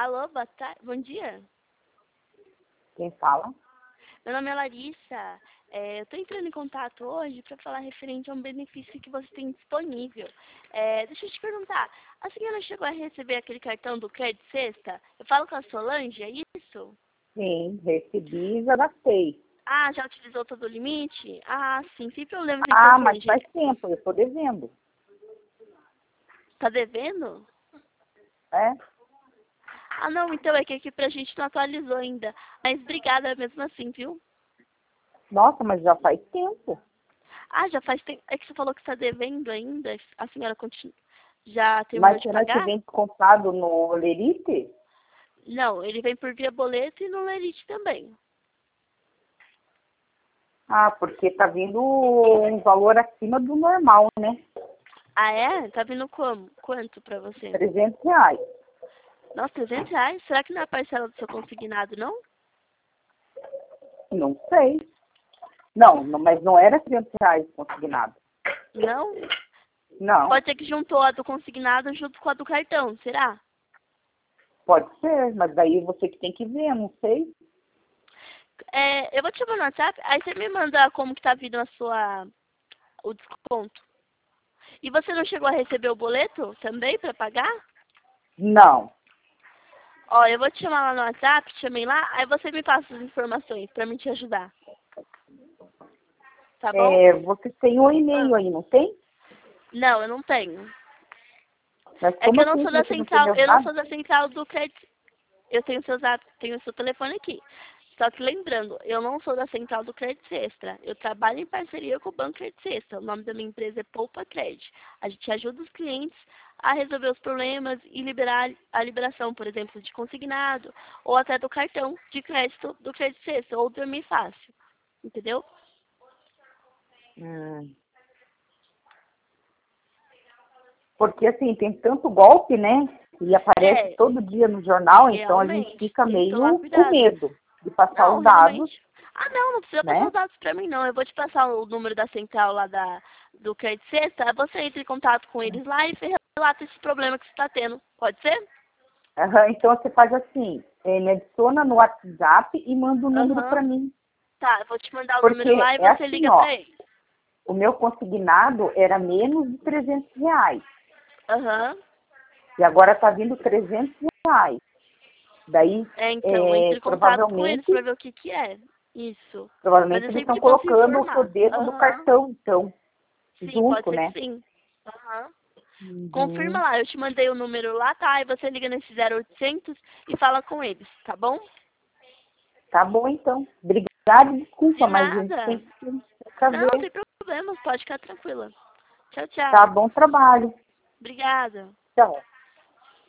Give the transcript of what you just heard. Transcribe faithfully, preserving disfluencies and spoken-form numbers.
Alô, boa tarde, bom dia. Quem fala? Meu nome é Larissa. É, eu estou entrando em contato hoje para falar referente a um benefício que você tem disponível. É, deixa eu te perguntar, a senhora chegou a receber aquele cartão do Crédito Sexta? Eu falo com a Solange, é isso? Sim, recebi e já gastei. Ah, já utilizou todo o limite? Ah, sim, sem problemas então, Ah, mas Solange. faz tempo, eu estou devendo. Tá devendo? É? Ah, não, então é que aqui pra gente não atualizou ainda. Mas obrigada mesmo assim, viu? Nossa, mas já faz tempo. Ah, já faz tempo. É que você falou que está devendo ainda. A senhora continua. Já terminou Mas de será que pagar? vem descontado no Lerite? Não, ele vem por via boleto e no Lerite também. Ah, porque tá vindo um valor acima do normal, né? Ah, é? Tá vindo como? Quanto pra você? trezentos reais. Nossa, trezentos reais? Será que não é a parcela do seu consignado, não? Não sei. Não, não, mas não era trezentos reais consignado. Não? Não, Pode ser que juntou a do consignado junto com a do cartão, será? pode ser, mas daí você que tem que ver, não sei. É, eu vou te chamar no WhatsApp, aí você me manda como que tá vindo a sua, o desconto. E você não chegou a receber o boleto também pra pagar? Não. Ó, eu vou te chamar lá no WhatsApp, te chamei lá, aí você me passa as informações pra mim te ajudar. Tá bom? É, você tem um Ah, e-mail aí, não tem? não, eu não tenho. Mas É que como eu não assim sou que da você não tem central, meu eu não dado? sou da central do crédito. Eu tenho seu zap, tenho o seu telefone aqui. Só que lembrando, eu não sou da central do Crédito Extra. Eu trabalho em parceria com o Banco Crédito Extra. O nome da minha empresa é Poupa Crédito. A gente ajuda os clientes a resolver os problemas e liberar a liberação, por exemplo, de consignado ou até do cartão de crédito do Crédito Extra ou do Dormir Fácil. Entendeu? Hum. Porque assim, tem tanto golpe, né? E aparece É, todo dia no jornal, então a gente realmente, fica tem que tomar meio com cuidado. medo de passar Não, os dados, realmente. Ah, não, não precisa passar né? os dados pra mim, não. Eu vou te passar o número da central lá da, do Crédito Sexta. Você entra em contato com eles lá e você relata esse problema que você está tendo. Pode ser? Aham, então você faz assim, eh, me adiciona no WhatsApp e manda o número para Aham. mim. Tá, eu vou te mandar o número Porque lá e é você assim, liga ó, pra eles. o meu consignado era menos de trezentos reais. Aham. E agora está vindo trezentos reais. Daí, É, então, eh, entre em contato com eles provavelmente, pra ver o que que é. Isso. Mas provavelmente é eles sempre estão de bom se colocando o seu informar. dedo no Aham. cartão, então, Sim, pode junto, ser que né? sim. Aham. Confirma Uhum. lá, eu te mandei o número lá, tá? E você liga nesse zero oitocentos e fala com eles, tá bom? Tá bom, então. Obrigada, De desculpa, mas a gente tem nada. que pra Não, ver. sem problemas, pode ficar tranquila. Tchau, tchau. Tá, bom trabalho. Obrigada. Tchau.